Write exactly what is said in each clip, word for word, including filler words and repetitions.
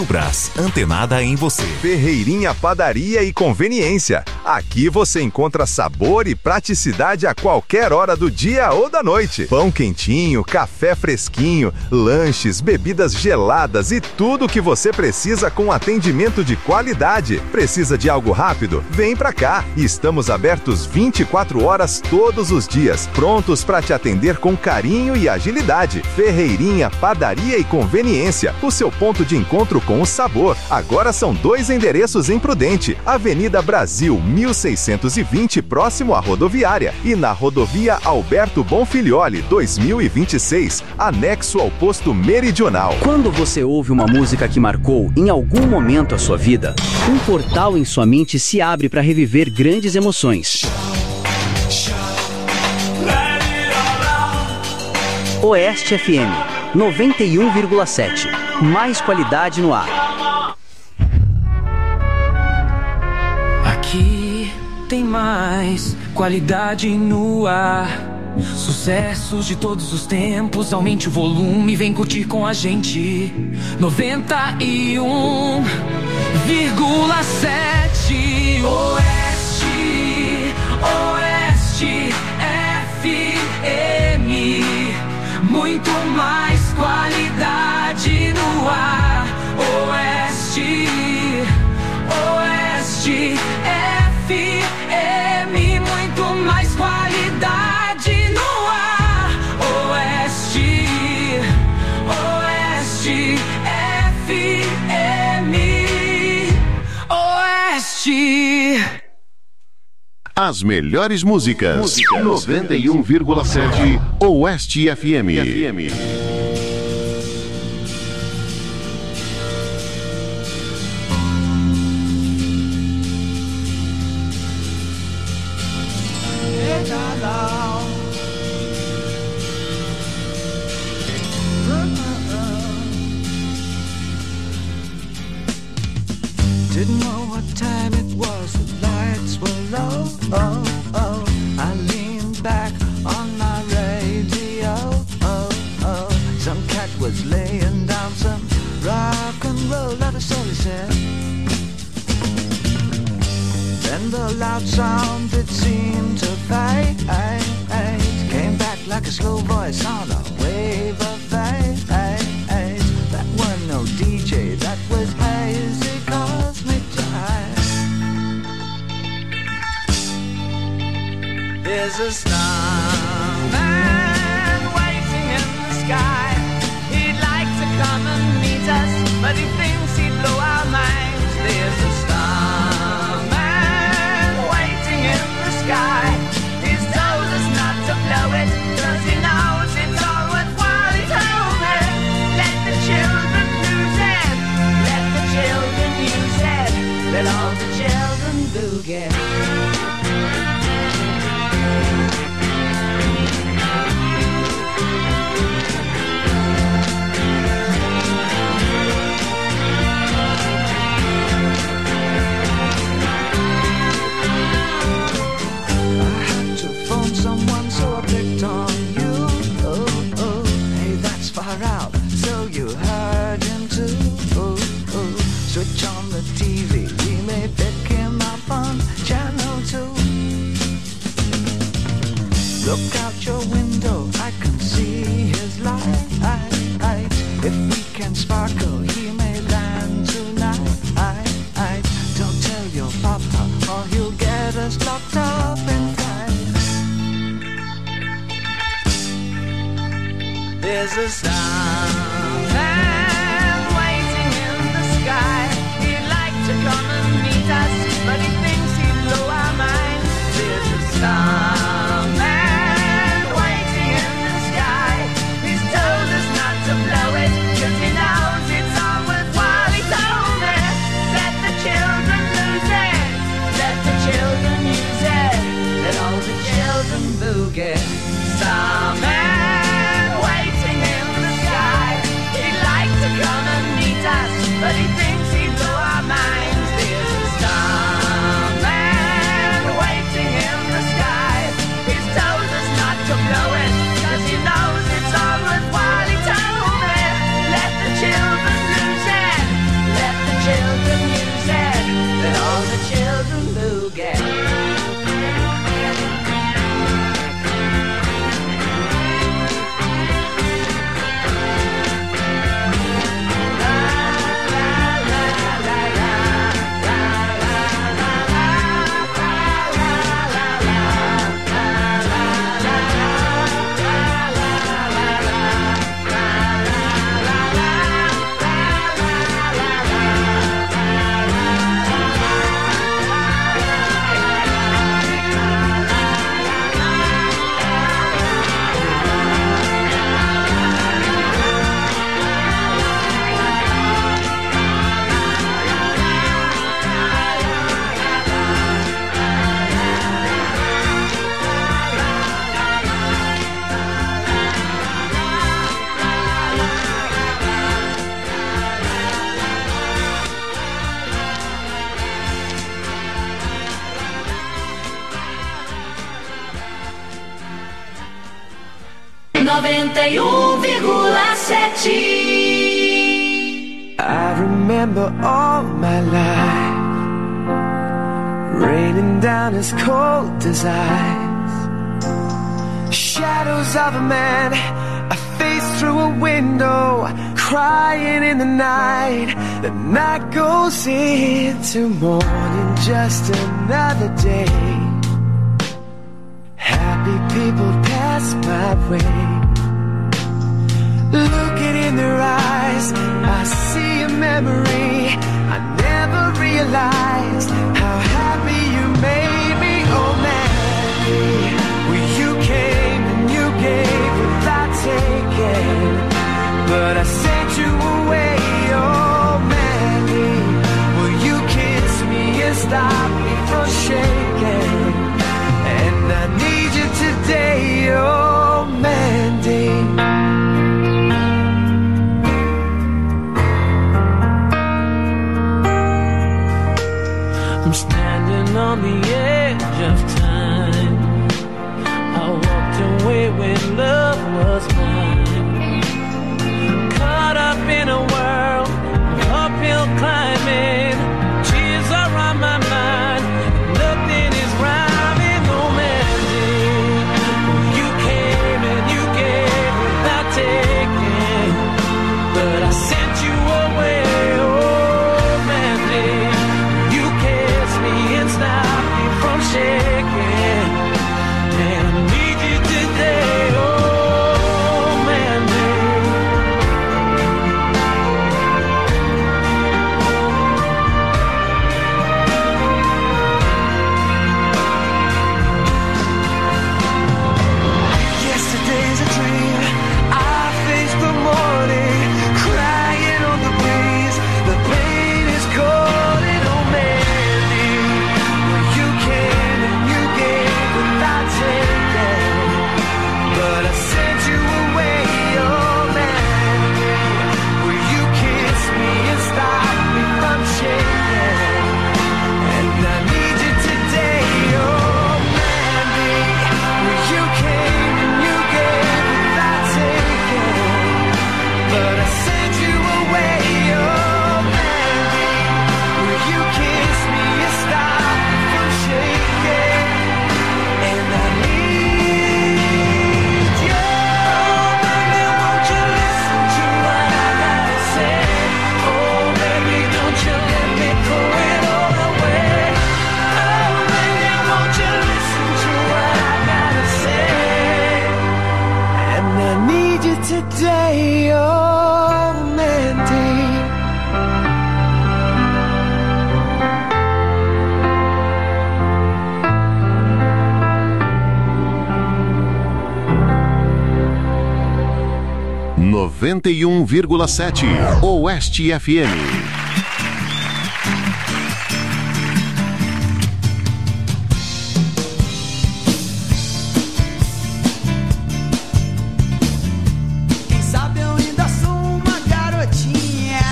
Brás, antenada em você. Ferreirinha Padaria e Conveniência. Aqui você encontra sabor e praticidade a qualquer hora do dia ou da noite. Pão quentinho, café fresquinho, lanches, bebidas geladas e tudo o que você precisa com atendimento de qualidade. Precisa de algo rápido? Vem pra cá. Estamos abertos vinte e quatro horas todos os dias, prontos para te atender com carinho e agilidade. Ferreirinha Padaria e Conveniência, o seu ponto de encontro com o sabor. Agora são dois endereços em Prudente, Avenida Brasil mil seiscentos e vinte, próximo à rodoviária, e na rodovia Alberto Bonfilioli dois mil e vinte e seis, anexo ao posto Meridional. Quando você ouve uma música que marcou em algum momento a sua vida, um portal em sua mente se abre para reviver grandes emoções. Oeste F M noventa e um vírgula sete. Mais qualidade no ar. Aqui tem mais qualidade no ar. Sucessos de todos os tempos. Aumente o volume, vem curtir com a gente. noventa e um vírgula sete. Oeste, Oeste F M. Muito mais qualidade no ar. Oeste, Oeste F M. Muito mais qualidade no ar. Oeste, Oeste F M. Oeste. As melhores músicas. Música noventa e um vírgula sete Oeste F M. F M. Didn't know what time it was, the lights were low, oh, oh. I leaned back on my radio, oh, oh. Some cat was laying down some rock and roll, that is all he said. Then the loud sound, it seemed to fade. Came back like a slow voice on a wave of fade. That wasn't no D J, that was hazy cosmic jive. There's a starman waiting in the sky. He'd like to come and meet us, but he thinks he'd blow our minds. There's a starman waiting in the sky. He's told us not to blow it, cause he knows it's all worthwhile. He told me, let the children lose it, let the children use it, let all the children boogie. Someone, so I picked on you. Oh, oh, hey, that's far out. So you heard him too. Oh, oh, switch on the T V. We may pick him up on channel two. Look out your window, I can see his light. If we can sparkle, he may land tonight. Don't tell your papa, or he'll get us locked up in time. There's a starman waiting in the sky. He'd like to come and meet us, but he thinks he'd blow our minds. There's a starman waiting in the sky. He's told us not to blow it, cause he knows it's all worthwhile. He told me, let the children lose it, let the children use it, let all the children boogie. Starman waiting in the sky. noventa e um vírgula sete. I remember all my life raining down as cold as ice. Shadows of a man, a face through a window, crying in the night. The night goes into morning, just another day. Happy people pass my way. Looking in their eyes, I see a memory. I never realized how happy you made me. Oh Mandy, well you came and you gave without taking, but I sent you away. Oh Mandy, will you kiss me and stop me from shaking? And I need you today. Oh Mandy. I'm standing on the edge of time. I walked away when love was mine. Caught up in a world of uphill climbing. Tears are on my mind. Nothing is rhyming. No Mandy, you came and you gave without taking, but I sent you away. Oh Mandy, and stop me from shaking. And I need you today. Oh Mandy. Yesterday's a dream. I face the morning, crying on the breeze. The pain is calling. Oh Mandy, you came and you gave without taking, but I sent you away. Oh Mandy, will you kiss me and stop me from shaking? And I need you today. Oh Mandy, will you came and you gave without taking, but I sent you away. Oh Mandy, will you kiss me and stop me from shaking? And I need you. Oh baby, won't you listen to what I gotta say? Oh baby, don't you let me throw it all away. Oh baby, won't you listen to what I gotta say? And I need you today. Oh Mandy. noventa e um vírgula sete Oeste F M. Quem sabe eu ainda sou uma garotinha,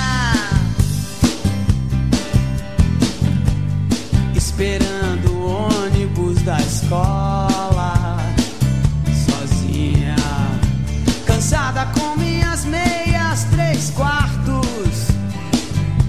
esperando o ônibus da escola, sozinha, cansada com minhas meias três quartos,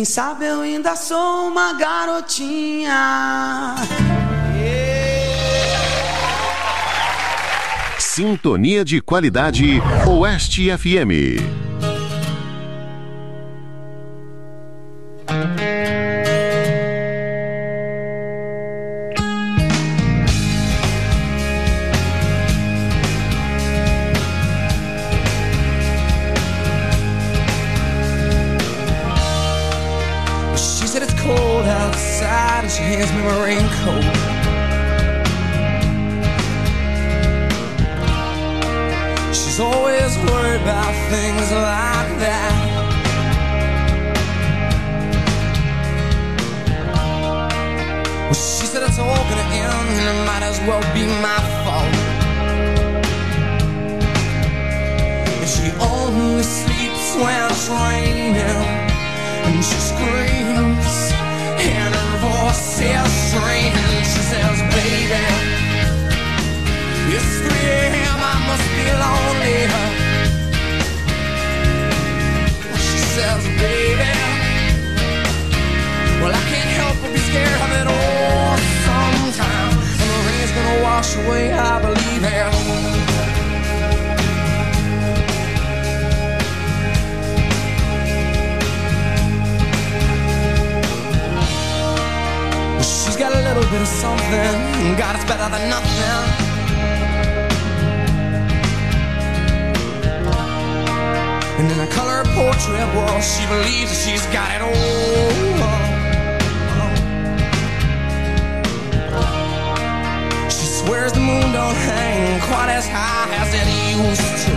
Quem sabe eu ainda sou uma garotinha. Sintonia de qualidade Oeste F M. She said it's cold outside and she hands me my raincoat. She's always worried about things like that. Well, she said it's all gonna end and it might as well be my fault. And she only sleeps when it's raining. And she screams, and her voice is strange. She says, baby, it's three a m, I must be lonely. She says, baby, well, I can't help but be scared of it all sometimes. And the rain's gonna wash away, I believe it. She's got a little bit of something, God, it's better than nothing. And in a color portrait, well, she believes that she's got it all. She swears the moon don't hang quite as high as it used to.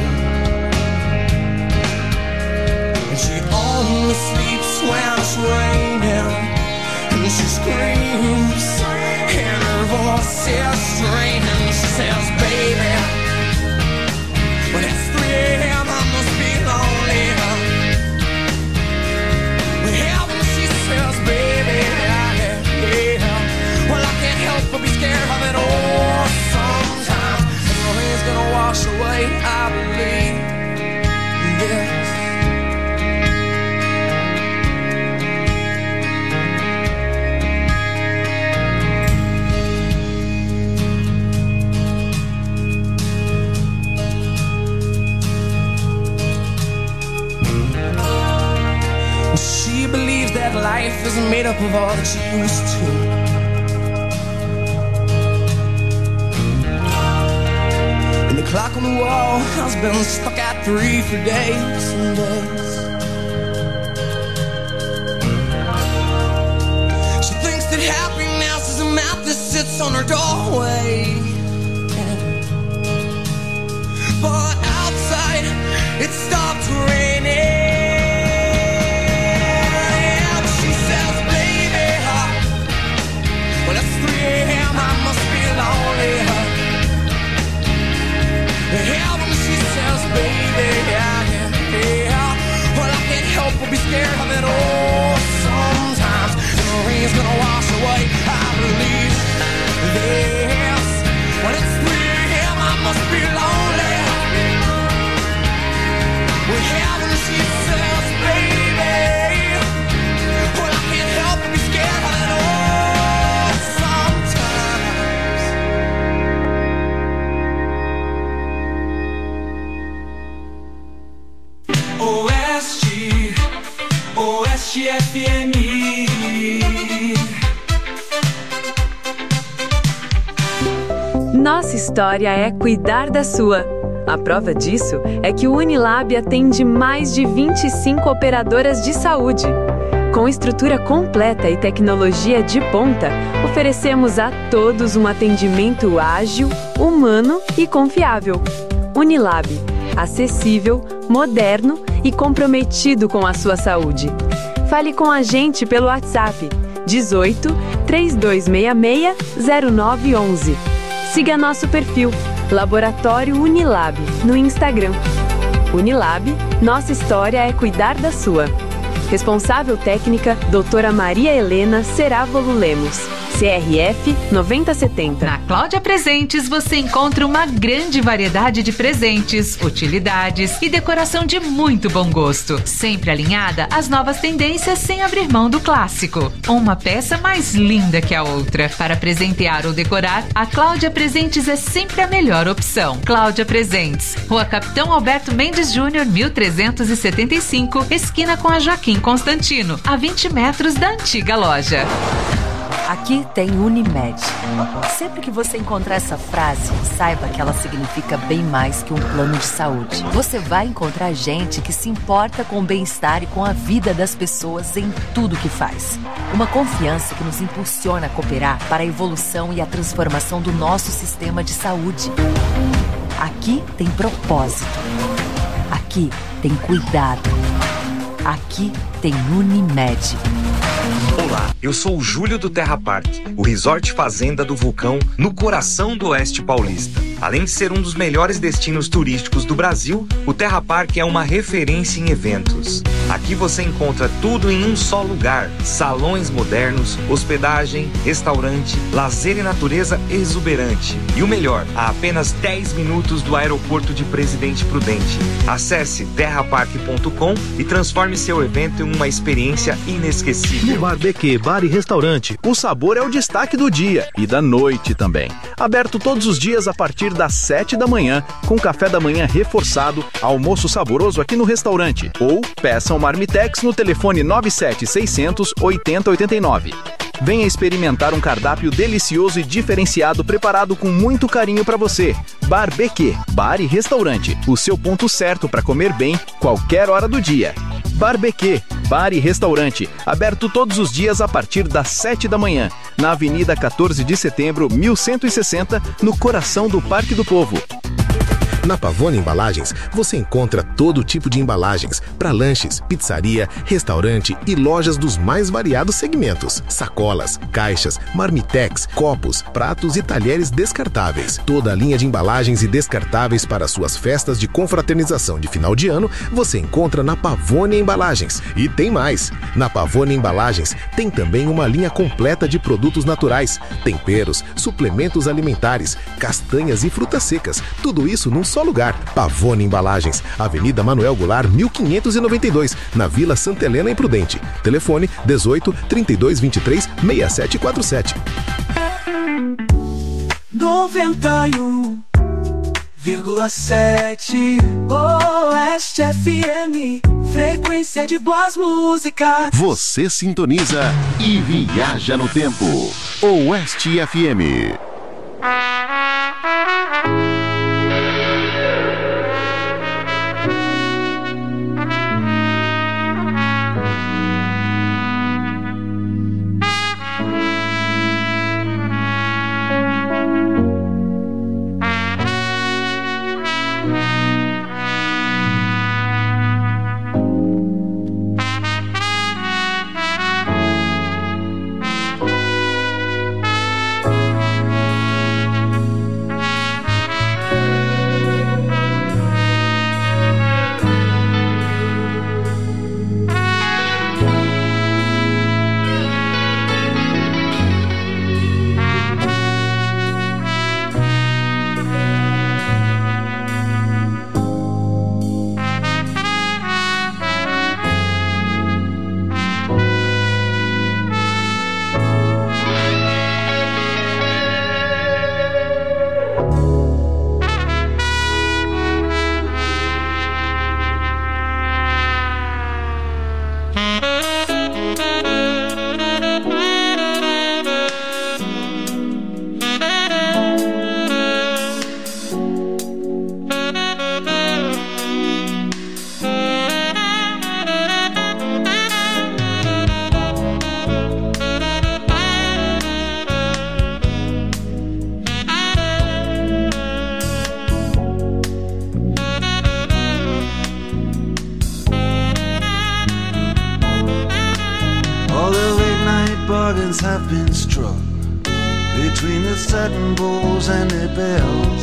And she only sleeps when it's raining. And she screams, and her voice is strange. And she says, baby, when it's three a m, I must be lonely. Well, when she says, baby, yeah, yeah, well, I can't help but be scared of it all sometimes. And the rain's gonna wash away, I believe, yes. She believes that life isn't made up of all that she used to. And the clock on the wall has been stuck at three for days and days. She thinks that happiness is a map that sits on her doorway. But outside, it stopped raining. Be scared of it all sometimes. And the rain's gonna wash away, I believe. Yes, when it's three a m, I must be lonely. Well, yeah, when she says, baby, well, I can't help but be scared of it all sometimes. O S G Oeste F M. Nossa história é cuidar da sua. A prova disso é que o Unilab atende mais de vinte e cinco operadoras de saúde. Com estrutura completa e tecnologia de ponta, oferecemos a todos um atendimento ágil, humano e confiável. Unilab, acessível, moderno e comprometido com a sua saúde. Fale com a gente pelo WhatsApp dezoito, três dois seis seis, zero nove um um. Siga nosso perfil Laboratório Unilab no Instagram. Unilab, nossa história é cuidar da sua. Responsável técnica, doutora Maria Helena Cerávolo Lemos, C R F nove zero sete zero. Na Cláudia Presentes você encontra uma grande variedade de presentes, utilidades e decoração de muito bom gosto, sempre alinhada às novas tendências sem abrir mão do clássico. Uma peça mais linda que a outra. Para presentear ou decorar, a Cláudia Presentes é sempre a melhor opção. Cláudia Presentes, Rua Capitão Alberto Mendes Júnior, mil trezentos e setenta e cinco, esquina com a Joaquim Constantino, a vinte metros da antiga loja. Aqui tem Unimed. Sempre que você encontrar essa frase, saiba que ela significa bem mais que um plano de saúde. Você vai encontrar gente que se importa com o bem-estar e com a vida das pessoas em tudo que faz. Uma confiança que nos impulsiona a cooperar para a evolução e a transformação do nosso sistema de saúde. Aqui tem propósito. Aqui tem cuidado. Aqui tem Unimed. Olá, eu sou o Júlio do Terra Park, o resort fazenda do vulcão no coração do Oeste Paulista. Além de ser um dos melhores destinos turísticos do Brasil, o Terra Park é uma referência em eventos. Aqui você encontra tudo em um só lugar: salões modernos, hospedagem, restaurante, lazer e natureza exuberante. E o melhor, a apenas dez minutos do aeroporto de Presidente Prudente. Acesse terra park ponto com e transforme seu evento em uma experiência inesquecível. No Barbeque Bar e Restaurante, o sabor é o destaque do dia e da noite também. Aberto todos os dias a partir das sete da manhã, com café da manhã reforçado, almoço saboroso aqui no restaurante. Ou peçam Marmitex no telefone nove sete seis zero zero oito zero oito nove. Venha experimentar um cardápio delicioso e diferenciado preparado com muito carinho para você. Barbeque Bar e Restaurante, o seu ponto certo para comer bem qualquer hora do dia. Barbeque Bar e Restaurante, aberto todos os dias a partir das sete da manhã, na Avenida quatorze de setembro, mil cento e sessenta, no coração do Parque do Povo. Na Pavone Embalagens, você encontra todo tipo de embalagens para lanches, pizzaria, restaurante e lojas dos mais variados segmentos. Sacolas, caixas, marmitex, copos, pratos e talheres descartáveis. Toda a linha de embalagens e descartáveis para suas festas de confraternização de final de ano, você encontra na Pavone Embalagens. E tem mais! Na Pavone Embalagens tem também uma linha completa de produtos naturais, temperos, suplementos alimentares, castanhas e frutas secas. Tudo isso num só lugar. Pavone Embalagens, Avenida Manuel Goulart, mil quinhentos e noventa e dois, na Vila Santa Helena, em Prudente. Telefone dezoito, trinta e dois, vinte e três, sessenta e sete quarenta e sete. noventa e um vírgula sete Oeste F M, frequência de boas músicas. Você sintoniza e viaja no tempo. Oeste F M. bargains have been struck between the satin bowls and their bells.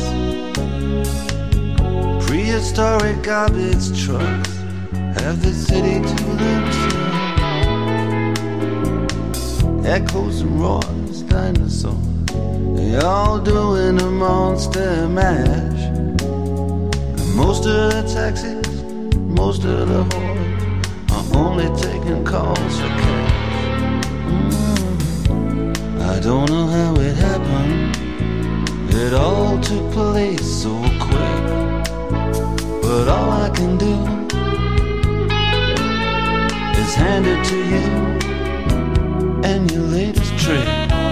Prehistoric garbage trucks have the city to themselves. echoes and roars, dinosaurs. They all doing a monster mash. And most of the taxis, most of the horde are only taking calls for cash. Mm. I don't know how it happened. It all took place so quick. But all I can do is hand it to you and your latest trick.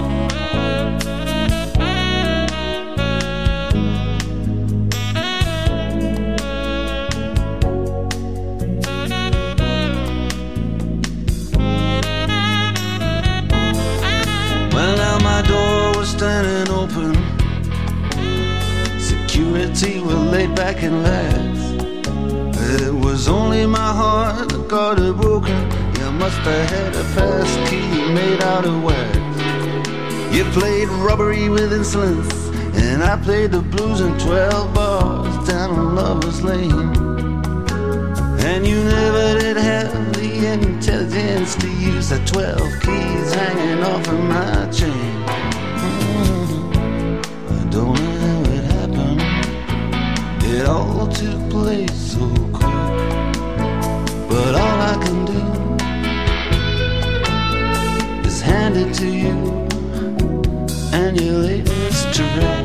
Well, now my door was standing open. Security were laid back and laughed. It was only my heart that got it broken. You must have had a pass key made out of wax. You played robbery with insolence, and I played the blues in twelve bars down on Lover's Lane. And you never did have the intelligence to use the twelve keys hanging off of my chain. Mm-hmm. I don't know how it happened. It all took place so quick. But all I can do is hand it to you and your latest trick.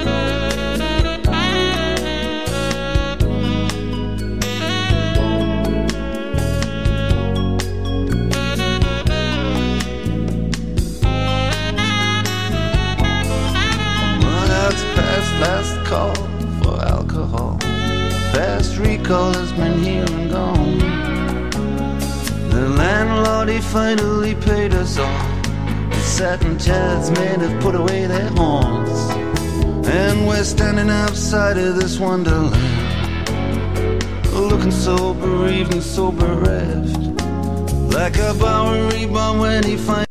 Last call for alcohol. Fast recall has been here and gone. The landlord, he finally paid us all. The satin chairs men have put away their horns. And we're standing outside of this wonderland, looking so bereaved and so bereft, like a Bowery bomb when he finds.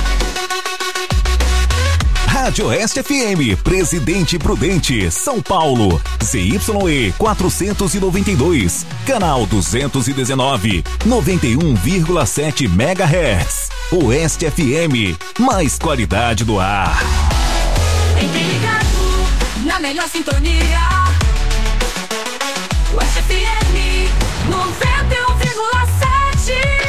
Rádio Oeste F M, Presidente Prudente, São Paulo, Z Y E quatrocentos e noventa e dois, canal duzentos e dezenove, noventa e um vírgula sete megahertz. Oeste F M, mais qualidade do ar. Sempre ligado, na melhor sintonia. Oeste F M, noventa e um vírgula sete.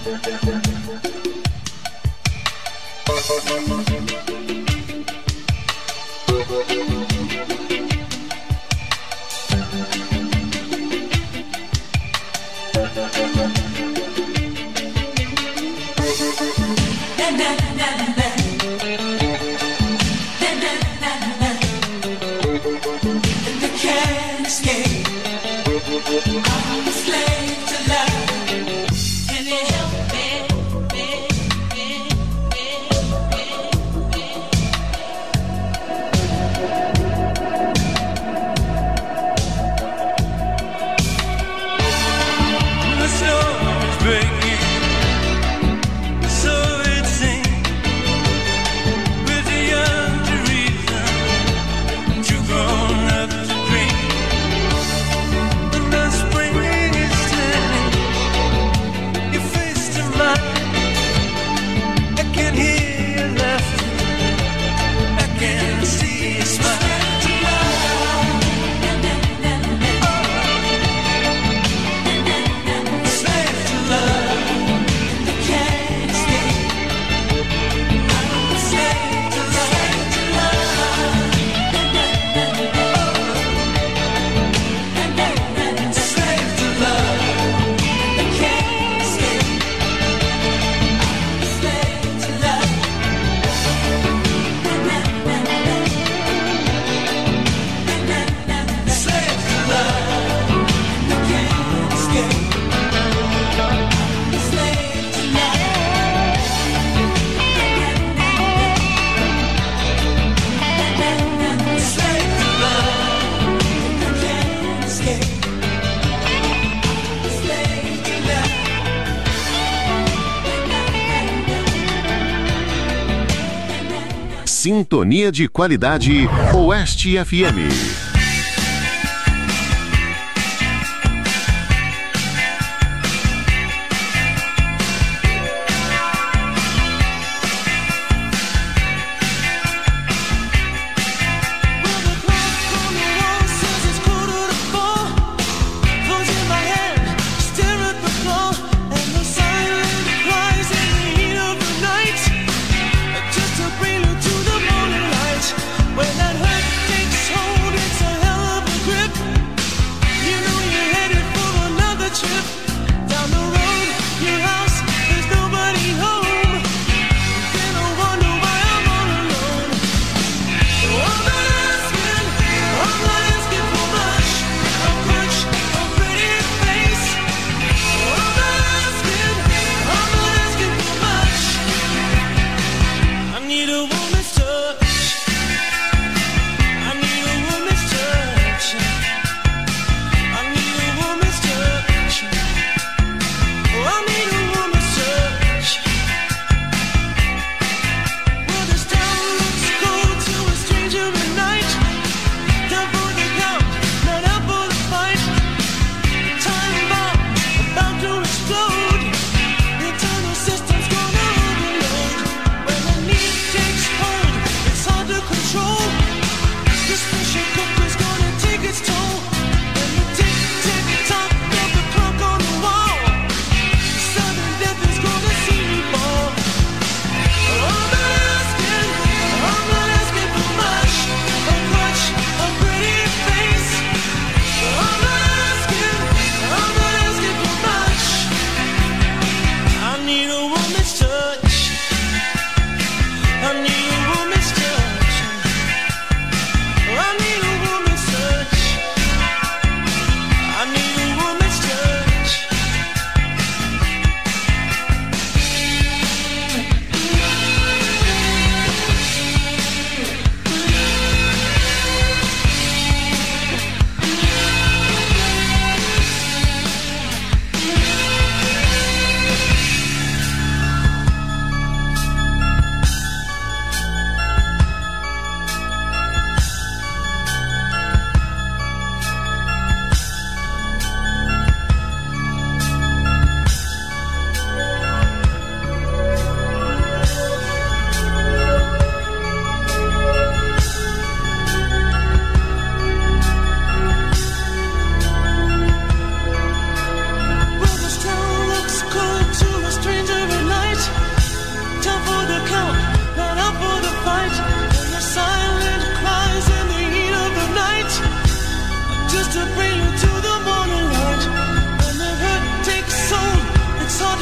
Sintonia de qualidade Oeste F M. When that hurt takes hold, it's a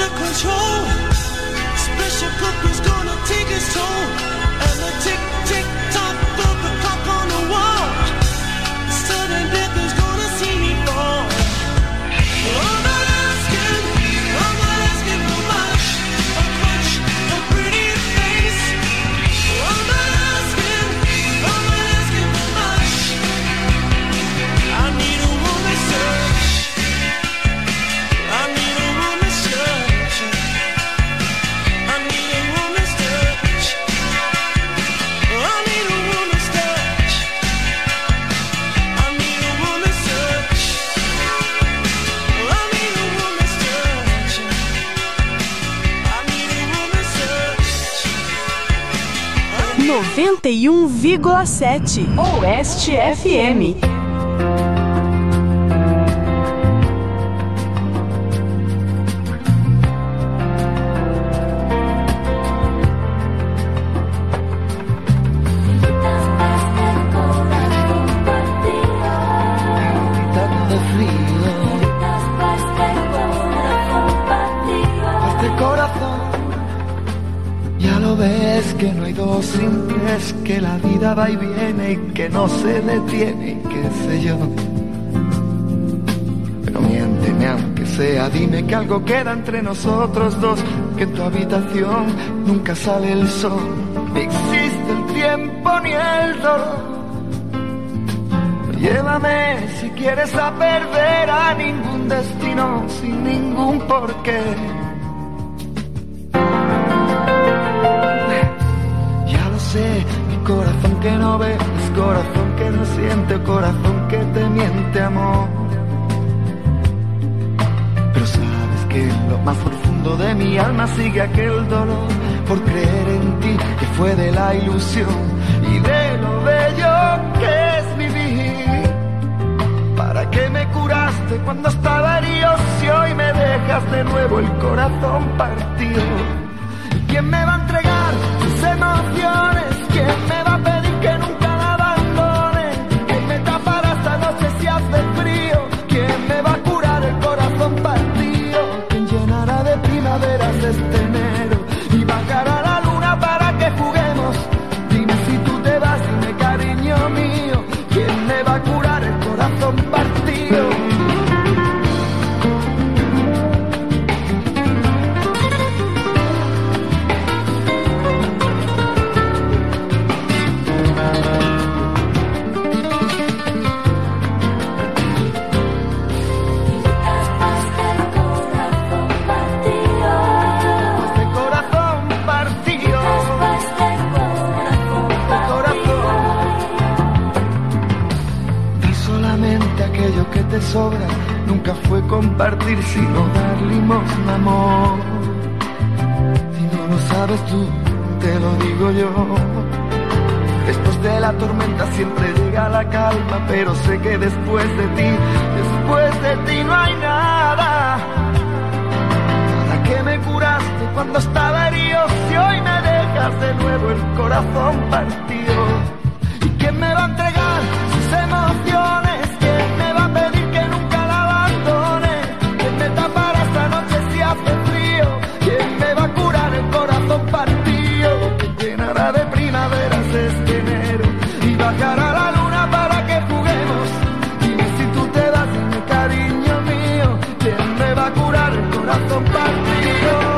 of control. Special cooker's gonna take its toll. And the tick, tick, tock of the clock on the wall. Sudden death is gonna see me fall. I'm not asking, I'm not asking for much. A crutch, a pretty face. I'm not asking, I'm not asking for much. I need a woman's touch. I need a woman's touch. I need a woman's touch. I need a woman's touch. I need a woman's touch. I need a woman's touch. I need a woman's touch. noventa e um vírgula sete Oeste F M. De frío. Este corazón, ya lo ves que no hay dos sin tres, que la vida va y viene y que no se detiene y qué sé yo. Pero miénteme aunque sea, dime que algo queda entre nosotros dos, que en tu habitación nunca sale el sol, ni existe el tiempo ni el dolor. Llévame si quieres a perder a ningún destino sin ningún porqué. Ya lo sé, mi corazón que no ve, es corazón que no siente, corazón que te miente, amor. Pero sabes que en lo más profundo de mi alma sigue aquel dolor por creer en ti, que fue de la ilusión y de lo bello que es vivir. ¿Para qué me curaste cuando estaba herido si hoy me dejas de nuevo el corazón partido? ¿Quién me va a entregar sus emociones? ¿Quién me va a pedir que nunca la abandone? ¿Quién me tapará esta noche si hace frío? ¿Quién me va a curar el corazón partido? ¿Quién llenará de primaveras este enero y bajará la luna para que juguemos? Dime si tú te vas, dime cariño mío, ¿quién me va a curar el corazón partido? Que te sobra nunca fue compartir, sino dar limosna, amor. Si no lo sabes tú, te lo digo yo. Después de la tormenta siempre llega la calma, pero sé que después de ti, después de ti no hay nada. ¿Para qué me curaste cuando estaba herido si hoy me dejas de nuevo el corazón partido? ¿Y quién me va a entregar sus emociones? ¿Quién me va a pedir que nunca la abandone? ¿Quién me tapará esta noche si hace frío? ¿Quién me va a curar el corazón partido? ¿Quién llenará de primaveras este enero y bajará la luna para que juguemos? Dime si tú te vas, dime cariño mío, ¿quién me va a curar el corazón partido?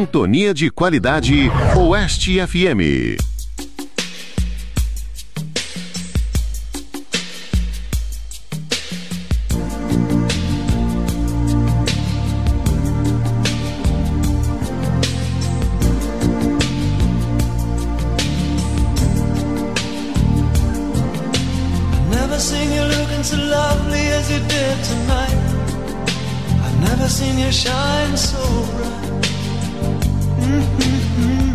Sintonia de qualidade Oeste F M. Shine so bright. Mm-hmm.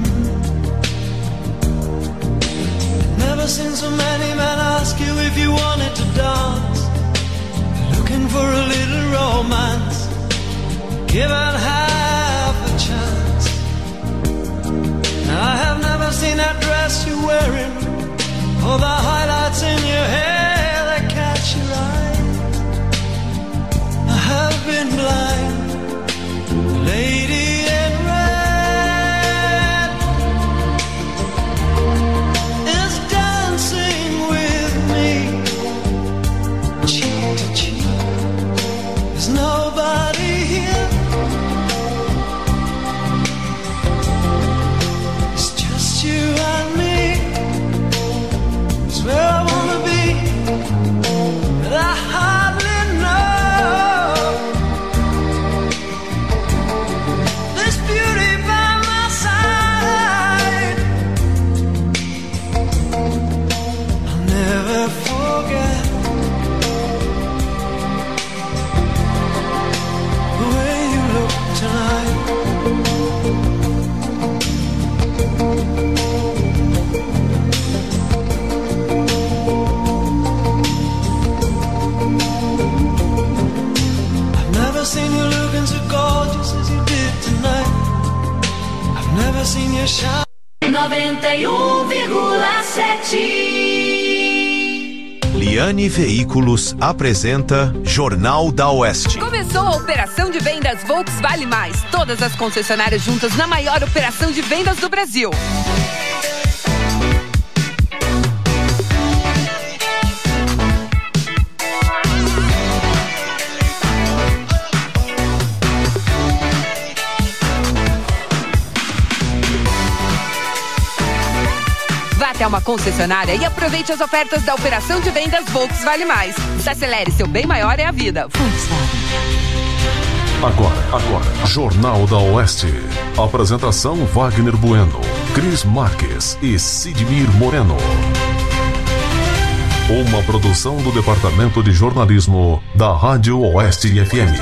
Never seen so many men ask you if you wanted to dance. Looking for a little romance, given half a chance. I have never seen that dress you're wearing, or the highlights in your hair that catch your eye. I have been blind. Lady in red is dancing with me, cheek to cheek. There's nobody here. It's just you and me. It's where I wanna be, but I hardly know. Seen you looking so gorgeous as you did tonight. I've never seen you shine. noventa e um vírgula sete. Liane Veículos apresenta Jornal da Oeste. Começou a operação de vendas Volks Vale Mais. Todas as concessionárias juntas na maior operação de vendas do Brasil. Até uma concessionária e aproveite as ofertas da operação de vendas Volks Vale Mais. Acelere, seu bem maior é a vida. Volkswagen. Agora, agora, Jornal da Oeste. Apresentação Wagner Bueno, Cris Marques e Sidmir Moreno. Uma produção do Departamento de Jornalismo da Rádio Oeste F M.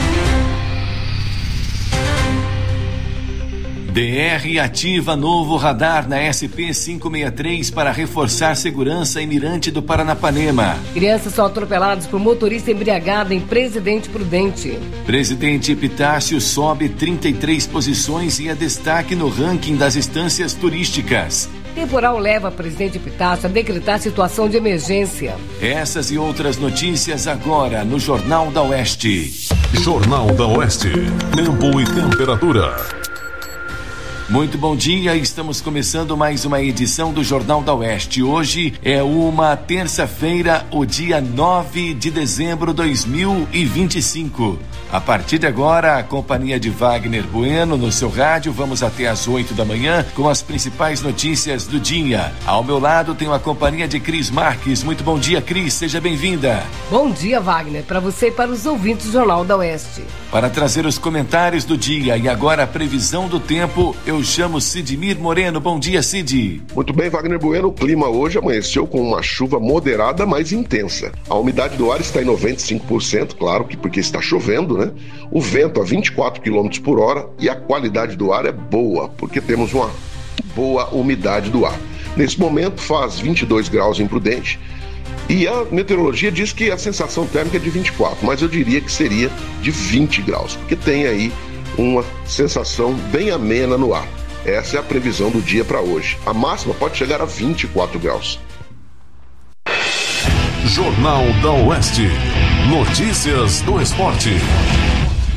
D R ativa novo radar na S P quinhentos e sessenta e três para reforçar segurança em Mirante do Paranapanema. Crianças são atropeladas por motorista embriagado em Presidente Prudente. Presidente Epitácio sobe trinta e três posições e é destaque no ranking das instâncias turísticas. Temporal leva Presidente Epitácio a decretar situação de emergência. Essas e outras notícias agora no Jornal da Oeste. Jornal da Oeste. Tempo e temperatura. Muito bom dia, estamos começando mais uma edição do Jornal da Oeste. Hoje é uma terça-feira, o dia nove de dezembro de dois mil e vinte e cinco. A partir de agora, a companhia de Wagner Bueno no seu rádio. Vamos até às oito da manhã com as principais notícias do dia. Ao meu lado tenho a companhia de Cris Marques. Muito bom dia, Cris, seja bem-vinda. Bom dia, Wagner, para você e para os ouvintes do Jornal da Oeste. Para trazer os comentários do dia e agora a previsão do tempo, eu chamo Sidmir Moreno. Bom dia, Sid. Muito bem, Wagner Bueno. O clima hoje amanheceu com uma chuva moderada, mas intensa. A umidade do ar está em noventa e cinco por cento, claro que porque está chovendo, né? O vento a vinte e quatro quilômetros por hora e a qualidade do ar é boa, porque temos uma boa umidade do ar. Nesse momento faz vinte e dois graus em Prudente e a meteorologia diz que a sensação térmica é de vinte e quatro, mas eu diria que seria de vinte graus, porque tem aí uma sensação bem amena no ar. Essa é a previsão do dia para hoje. A máxima pode chegar a vinte e quatro graus. Jornal da Oeste. Notícias do esporte.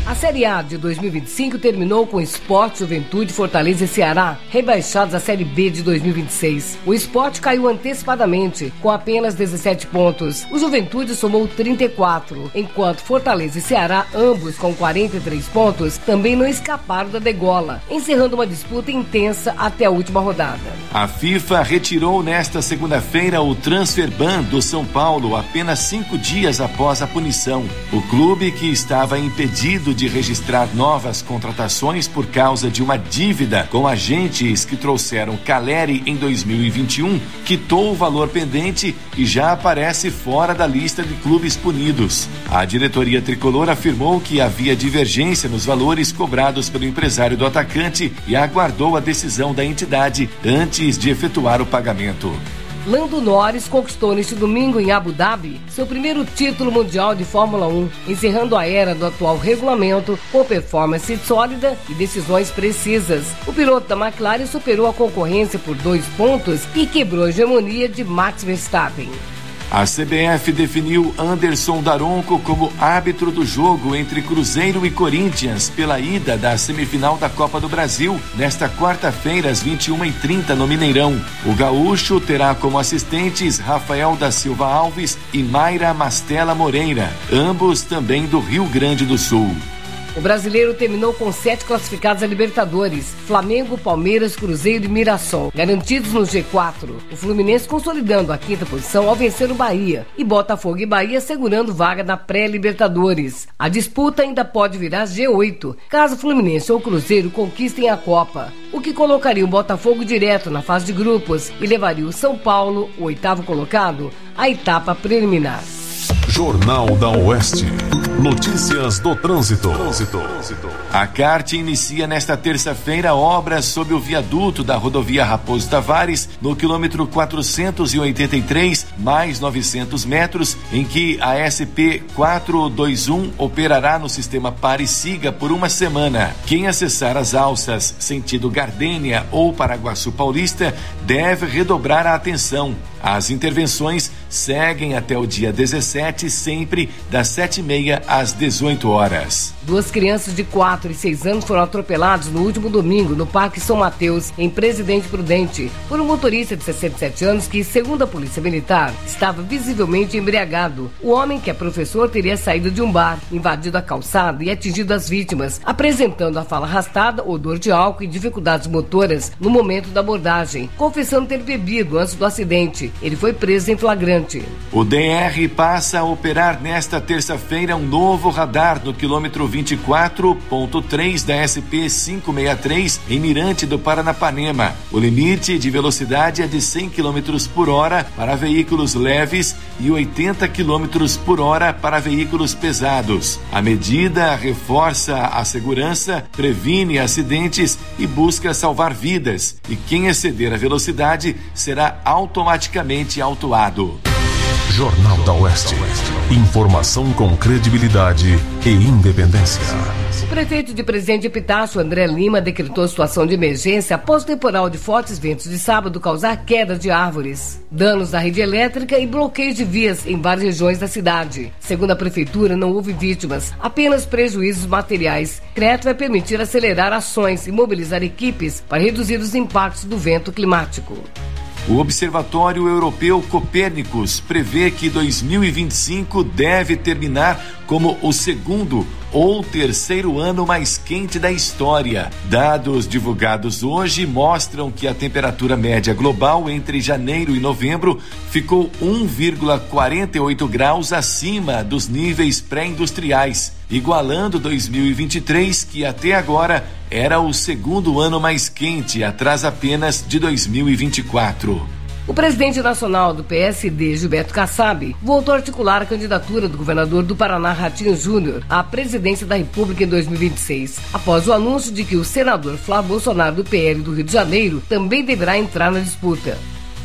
A Série A de dois mil e vinte e cinco terminou com Sport, Juventude, Fortaleza e Ceará, rebaixados à Série B de dois mil e vinte e seis. O Sport caiu antecipadamente, com apenas dezessete pontos. O Juventude somou trinta e quatro, enquanto Fortaleza e Ceará, ambos com quarenta e três pontos, também não escaparam da degola, encerrando uma disputa intensa até a última rodada. A FIFA retirou nesta segunda-feira o transfer ban do São Paulo apenas cinco dias após a punição. O clube, que estava impedido de registrar novas contratações por causa de uma dívida com agentes que trouxeram Caleri em dois mil e vinte e um, quitou o valor pendente e já aparece fora da lista de clubes punidos. A diretoria tricolor afirmou que havia divergência nos valores cobrados pelo empresário do atacante e aguardou a decisão da entidade antes de efetuar o pagamento. Lando Norris conquistou neste domingo em Abu Dhabi seu primeiro título mundial de Fórmula um, encerrando a era do atual regulamento com performance sólida e decisões precisas. O piloto da McLaren superou a concorrência por dois pontos e quebrou a hegemonia de Max Verstappen. A C B F definiu Anderson Daronco como árbitro do jogo entre Cruzeiro e Corinthians pela ida da semifinal da Copa do Brasil nesta quarta-feira às vinte e uma e trinta no Mineirão. O gaúcho terá como assistentes Rafael da Silva Alves e Mayra Mastella Moreira, ambos também do Rio Grande do Sul. O brasileiro terminou com sete classificados a Libertadores: Flamengo, Palmeiras, Cruzeiro e Mirassol, garantidos no G quatro. O Fluminense consolidando a quinta posição ao vencer o Bahia, e Botafogo e Bahia segurando vaga na pré-Libertadores. A disputa ainda pode virar G oito, caso Fluminense ou Cruzeiro conquistem a Copa, o que colocaria o Botafogo direto na fase de grupos e levaria o São Paulo, o oitavo colocado, à etapa preliminar. Jornal da Oeste. Notícias do trânsito. A CART inicia nesta terça-feira obras sob o viaduto da rodovia Raposo Tavares, no quilômetro quatrocentos e oitenta e três, mais novecentos metros, em que a S P quatrocentos e vinte e um operará no sistema Pare e Siga por uma semana. Quem acessar as alças sentido Gardênia ou Paraguaçu Paulista deve redobrar a atenção. As intervenções seguem até o dia dezessete, sempre das sete e meia às dezoito horas. Duas crianças de quatro e seis anos foram atropeladas no último domingo no Parque São Mateus, em Presidente Prudente, por um motorista de sessenta e sete anos que, segundo a Polícia Militar, estava visivelmente embriagado. O homem, que é professor, teria saído de um bar, invadido a calçada e atingido as vítimas, apresentando a fala arrastada, odor de álcool e dificuldades motoras no momento da abordagem, confessando ter bebido antes do acidente. Ele foi preso em flagrante. O D R passa a operar nesta terça-feira um novo radar no quilômetro vinte e quatro ponto três da S P quinhentos e sessenta e três em Mirante do Paranapanema. O limite de velocidade é de cem quilômetros por hora para veículos leves e oitenta quilômetros por hora para veículos pesados. A medida reforça a segurança, previne acidentes e busca salvar vidas, e quem exceder a velocidade será automaticamente autuado. Jornal da Oeste. Informação com credibilidade e independência. O prefeito de Presidente Epitácio, André Lima, decretou situação de emergência após o temporal de fortes ventos de sábado causar queda de árvores, danos na rede elétrica e bloqueios de vias em várias regiões da cidade. Segundo a prefeitura, não houve vítimas, apenas prejuízos materiais. O decreto vai permitir acelerar ações e mobilizar equipes para reduzir os impactos do vento climático. O Observatório Europeu Copérnicos prevê que dois mil e vinte e cinco deve terminar como o segundo ou terceiro ano mais quente da história. Dados divulgados hoje mostram que a temperatura média global entre janeiro e novembro ficou um vírgula quarenta e oito graus acima dos níveis pré-industriais, igualando dois mil e vinte e três, que até agora era o segundo ano mais quente, atrás apenas de dois mil e vinte e quatro. O presidente nacional do P S D, Gilberto Kassab, voltou a articular a candidatura do governador do Paraná, Ratinho Júnior, à presidência da República em dois mil e vinte e seis, após o anúncio de que o senador Flávio Bolsonaro, do P L do Rio de Janeiro, também deverá entrar na disputa.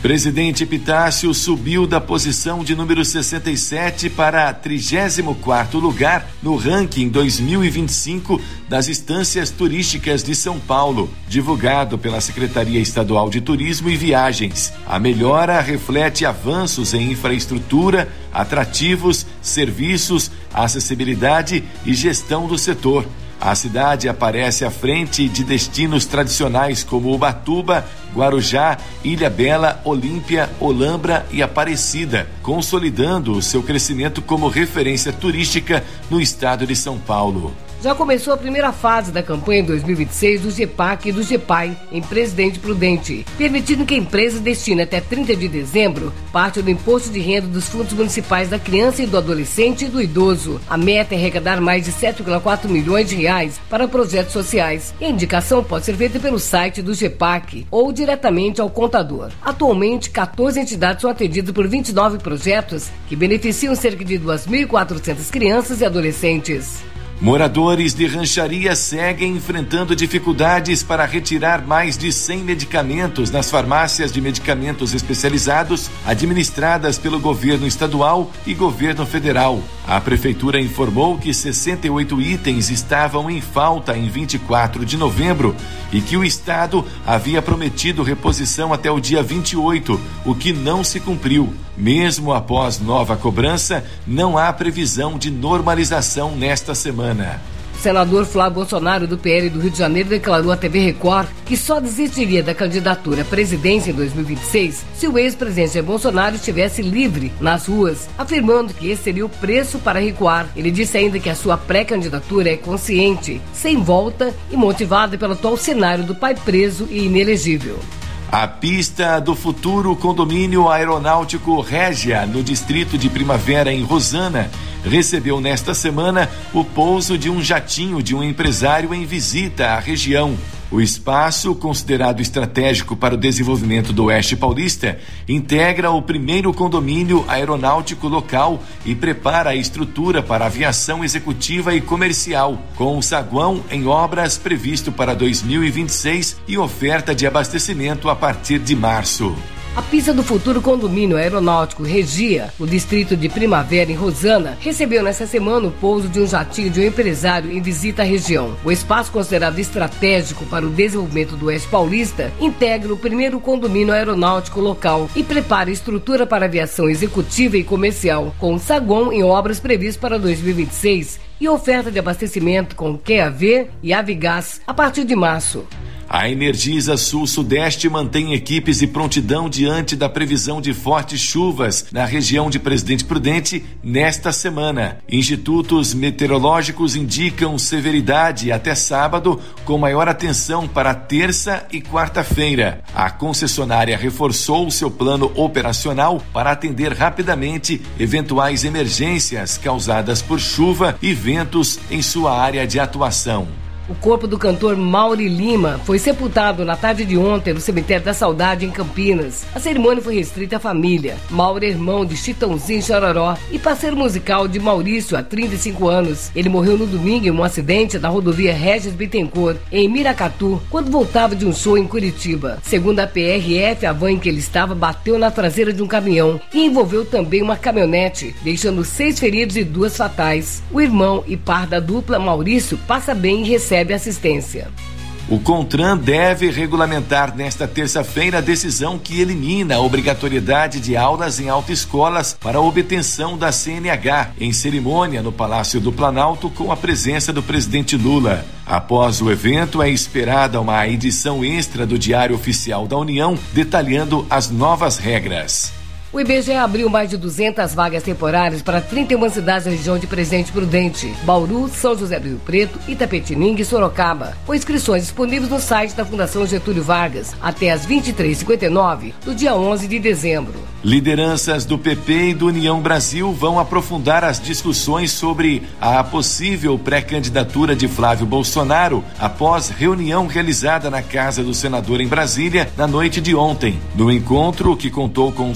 Presidente Epitácio subiu da posição de número sessenta e sete para trigésimo quarto lugar no ranking dois mil e vinte e cinco das Instâncias Turísticas de São Paulo, divulgado pela Secretaria Estadual de Turismo e Viagens. A melhora reflete avanços em infraestrutura, atrativos, serviços, acessibilidade e gestão do setor. A cidade aparece à frente de destinos tradicionais como Ubatuba, Guarujá, Ilhabela, Olímpia, Olambra e Aparecida, consolidando o seu crescimento como referência turística no estado de São Paulo. Já começou a primeira fase da campanha dois mil e vinte e seis do GEPAC e do GEPAI em Presidente Prudente, permitindo que a empresa destine até trinta de dezembro parte do imposto de renda dos fundos municipais da criança e do adolescente e do idoso. A meta é arrecadar mais de sete vírgula quatro milhões de reais para projetos sociais. E a indicação pode ser feita pelo site do GEPAC ou diretamente ao contador. Atualmente, quatorze entidades são atendidas por vinte e nove projetos que beneficiam cerca de duas mil e quatrocentas crianças e adolescentes. Moradores de rancharia seguem enfrentando dificuldades para retirar mais de cem medicamentos nas farmácias de medicamentos especializados administradas pelo governo estadual e governo federal. A prefeitura informou que sessenta e oito itens estavam em falta em vinte e quatro de novembro e que o estado havia prometido reposição até o dia vinte e oito, o que não se cumpriu. Mesmo após nova cobrança, não há previsão de normalização nesta semana. O senador Flávio Bolsonaro, do P L do Rio de Janeiro, declarou à T V Record que só desistiria da candidatura à presidência em dois mil e vinte e seis se o ex-presidente Jair Bolsonaro estivesse livre nas ruas, afirmando que esse seria o preço para recuar. Ele disse ainda que a sua pré-candidatura é consciente, sem volta e motivada pelo atual cenário do pai preso e inelegível. A pista do futuro condomínio aeronáutico Régia, no distrito de Primavera, em Rosana, recebeu nesta semana o pouso de um jatinho de um empresário em visita à região. O espaço, considerado estratégico para o desenvolvimento do Oeste Paulista, integra o primeiro condomínio aeronáutico local e prepara a estrutura para aviação executiva e comercial, com o saguão em obras previsto para dois mil e vinte e seis e oferta de abastecimento a partir de março. A pista do futuro condomínio aeronáutico Regia, no distrito de Primavera, em Rosana, recebeu nesta semana o pouso de um jatinho de um empresário em visita à região. O espaço, considerado estratégico para o desenvolvimento do Oeste Paulista, integra o primeiro condomínio aeronáutico local e prepara estrutura para aviação executiva e comercial, com saguão em obras previstas para dois mil e vinte e seis e oferta de abastecimento com Q A V e Avigás a partir de março. A Energisa Sul-Sudeste mantém equipes de prontidão diante da previsão de fortes chuvas na região de Presidente Prudente nesta semana. Institutos meteorológicos indicam severidade até sábado, com maior atenção para terça e quarta-feira. A concessionária reforçou seu plano operacional para atender rapidamente eventuais emergências causadas por chuva e ventos em sua área de atuação. O corpo do cantor Mauri Lima foi sepultado na tarde de ontem no Cemitério da Saudade, em Campinas. A cerimônia foi restrita à família. Mauri é irmão de Chitãozinho Chororó e parceiro musical de Maurício há trinta e cinco anos. Ele morreu no domingo em um acidente na rodovia Regis Bittencourt, em Miracatu, quando voltava de um show em Curitiba. Segundo a P R F, a van em que ele estava bateu na traseira de um caminhão e envolveu também uma caminhonete, deixando seis feridos e duas fatais. O irmão e par da dupla, Maurício, passa bem e recebe assistência. O CONTRAN deve regulamentar nesta terça-feira a decisão que elimina a obrigatoriedade de aulas em autoescolas para a obtenção da C N H, em cerimônia no Palácio do Planalto com a presença do presidente Lula. Após o evento, é esperada uma edição extra do Diário Oficial da União, detalhando as novas regras. O I B G E abriu mais de duzentas vagas temporárias para trinta e uma cidades da região de Presidente Prudente: Bauru, São José do Rio Preto, Itapetininga e Sorocaba. Com inscrições disponíveis no site da Fundação Getúlio Vargas até às vinte e três e cinquenta e nove do dia onze de dezembro. Lideranças do P P e do União Brasil vão aprofundar as discussões sobre a possível pré-candidatura de Flávio Bolsonaro após reunião realizada na casa do senador em Brasília na noite de ontem. No encontro, que contou com Ciro Nogueira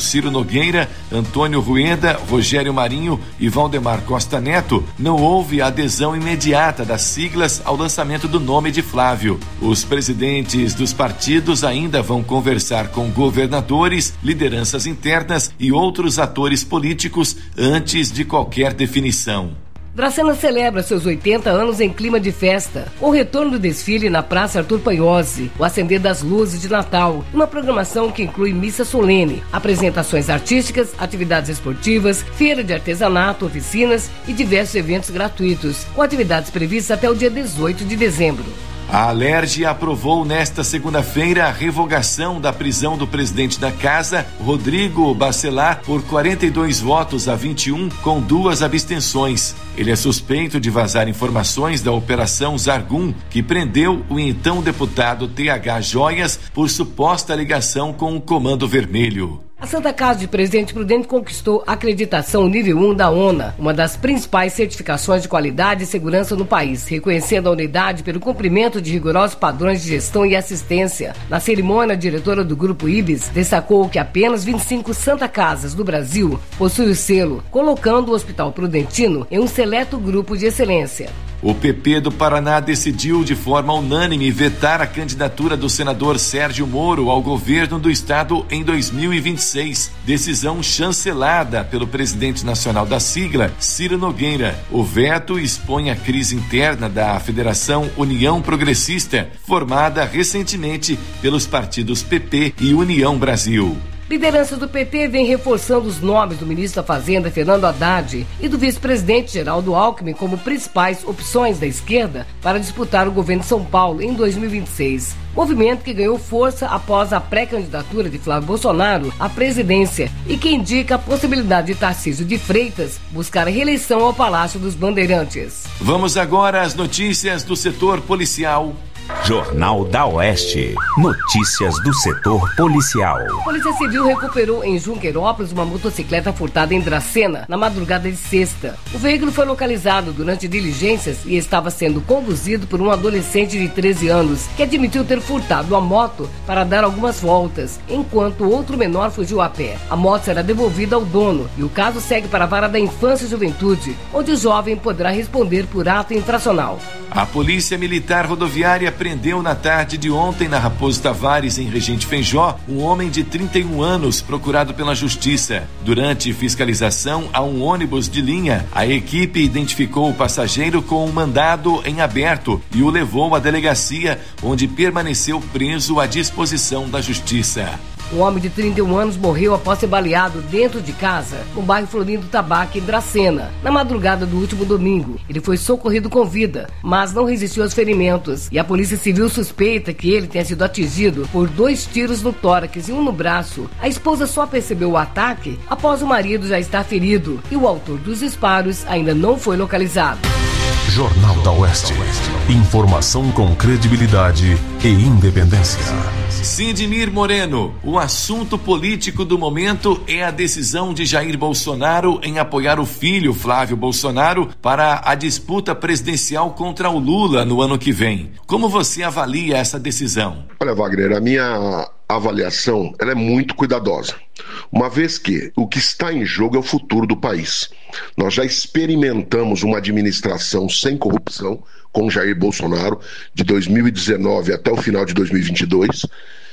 Nogueira, Antônio Rueda, Rogério Marinho e Valdemar Costa Neto, não houve adesão imediata das siglas ao lançamento do nome de Flávio. Os presidentes dos partidos ainda vão conversar com governadores, lideranças internas e outros atores políticos antes de qualquer definição. Dracena celebra seus oitenta anos em clima de festa, com o retorno do desfile na Praça Arthur Panhozzi, o acender das luzes de Natal, uma programação que inclui missa solene, apresentações artísticas, atividades esportivas, feira de artesanato, oficinas e diversos eventos gratuitos, com atividades previstas até o dia dezoito de dezembro. A Alerj aprovou nesta segunda-feira a revogação da prisão do presidente da casa, Rodrigo Bacelar, por quarenta e dois votos a vinte e um, com duas abstenções. Ele é suspeito de vazar informações da Operação Zargum, que prendeu o então deputado T H Joias por suposta ligação com o Comando Vermelho. A Santa Casa de Presidente Prudente conquistou a acreditação nível um da ONA, uma das principais certificações de qualidade e segurança no país, reconhecendo a unidade pelo cumprimento de rigorosos padrões de gestão e assistência. Na cerimônia, a diretora do Grupo Ibis destacou que apenas vinte e cinco Santa Casas do Brasil possuem o selo, colocando o Hospital Prudentino em um seleto grupo de excelência. O P P do Paraná decidiu de forma unânime vetar a candidatura do senador Sérgio Moro ao governo do estado em dois mil e vinte e seis. Decisão chancelada pelo presidente nacional da sigla, Ciro Nogueira. O veto expõe a crise interna da Federação União Progressista, formada recentemente pelos partidos P P e União Brasil. Lideranças do P T vem reforçando os nomes do ministro da Fazenda, Fernando Haddad, e do vice-presidente Geraldo Alckmin como principais opções da esquerda para disputar o governo de São Paulo em dois mil e vinte e seis. Movimento que ganhou força após a pré-candidatura de Flávio Bolsonaro à presidência e que indica a possibilidade de Tarcísio de Freitas buscar a reeleição ao Palácio dos Bandeirantes. Vamos agora às notícias do setor policial. Jornal da Oeste. Notícias do setor policial. A Polícia Civil recuperou em Junqueirópolis uma motocicleta furtada em Dracena na madrugada de sexta. O veículo foi localizado durante diligências e estava sendo conduzido por um adolescente de treze anos que admitiu ter furtado a moto para dar algumas voltas, enquanto outro menor fugiu a pé. A moto será devolvida ao dono e o caso segue para a Vara da Infância e Juventude, onde o jovem poderá responder por ato infracional. A Polícia Militar Rodoviária prendeu na tarde de ontem na Raposo Tavares, em Regente Feijó, um homem de trinta e um anos procurado pela Justiça. Durante fiscalização a um ônibus de linha, a equipe identificou o passageiro com um mandado em aberto e o levou à delegacia, onde permaneceu preso à disposição da Justiça. Um homem de trinta e um anos morreu após ser baleado dentro de casa, no bairro Florindo Tabaco, em Dracena, na madrugada do último domingo. Ele foi socorrido com vida, mas não resistiu aos ferimentos. E a Polícia Civil suspeita que ele tenha sido atingido por dois tiros no tórax e um no braço. A esposa só percebeu o ataque após o marido já estar ferido e o autor dos disparos ainda não foi localizado. Jornal da Oeste. Informação com credibilidade e independência. Sindimir Moreno, o assunto político do momento é a decisão de Jair Bolsonaro em apoiar o filho Flávio Bolsonaro para a disputa presidencial contra o Lula no ano que vem. Como você avalia essa decisão? Olha, Wagner, a minha avaliação ela é muito cuidadosa, uma vez que o que está em jogo é o futuro do país. Nós já experimentamos uma administração sem corrupção com Jair Bolsonaro de dois mil e dezenove até o final de dois mil e vinte e dois,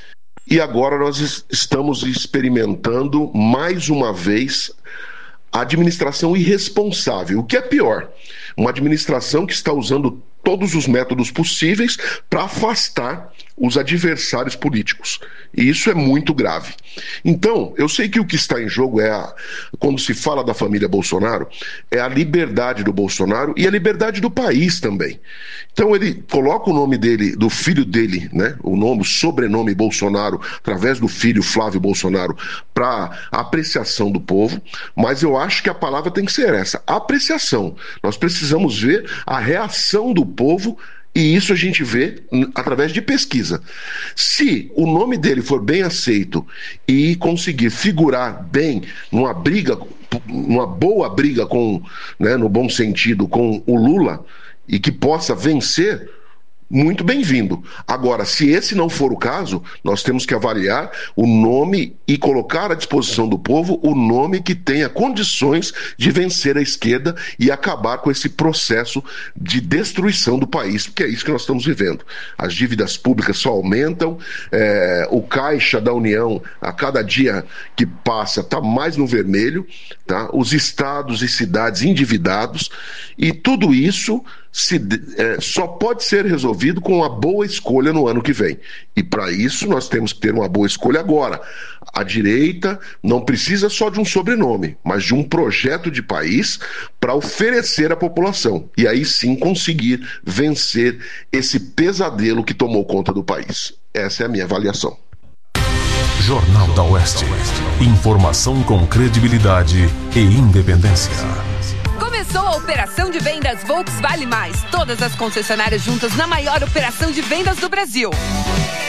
e agora nós estamos experimentando mais uma vez a administração irresponsável, o que é pior, uma administração que está usando todos os métodos possíveis para afastar os adversários políticos. E isso é muito grave. Então, eu sei que o que está em jogo é, a, quando se fala da família Bolsonaro, é a liberdade do Bolsonaro e a liberdade do país também. Então ele coloca o nome dele, do filho dele, né, o nome, o sobrenome Bolsonaro, através do filho Flávio Bolsonaro, para apreciação do povo, mas eu acho que a palavra tem que ser essa, apreciação. Nós precisamos ver a reação do povo. E isso a gente vê através de pesquisa. Se o nome dele for bem aceito e conseguir figurar bem numa briga, numa boa briga com, né, no bom sentido, com o Lula, e que possa vencer, muito bem-vindo. Agora, se esse não for o caso, nós temos que avaliar o nome e colocar à disposição do povo o nome que tenha condições de vencer a esquerda e acabar com esse processo de destruição do país, porque é isso que nós estamos vivendo. As dívidas públicas só aumentam, é, o caixa da União, a cada dia que passa, está mais no vermelho, tá? Os estados e cidades endividados, e tudo isso Se, é, só pode ser resolvido com uma boa escolha no ano que vem. E para isso nós temos que ter uma boa escolha agora. A direita não precisa só de um sobrenome, mas de um projeto de país para oferecer à população. E aí sim conseguir vencer esse pesadelo que tomou conta do país. Essa é a minha avaliação. Jornal da Oeste. Informação com credibilidade e independência. Começou a operação de vendas Volks Vale Mais. Todas as concessionárias juntas na maior operação de vendas do Brasil.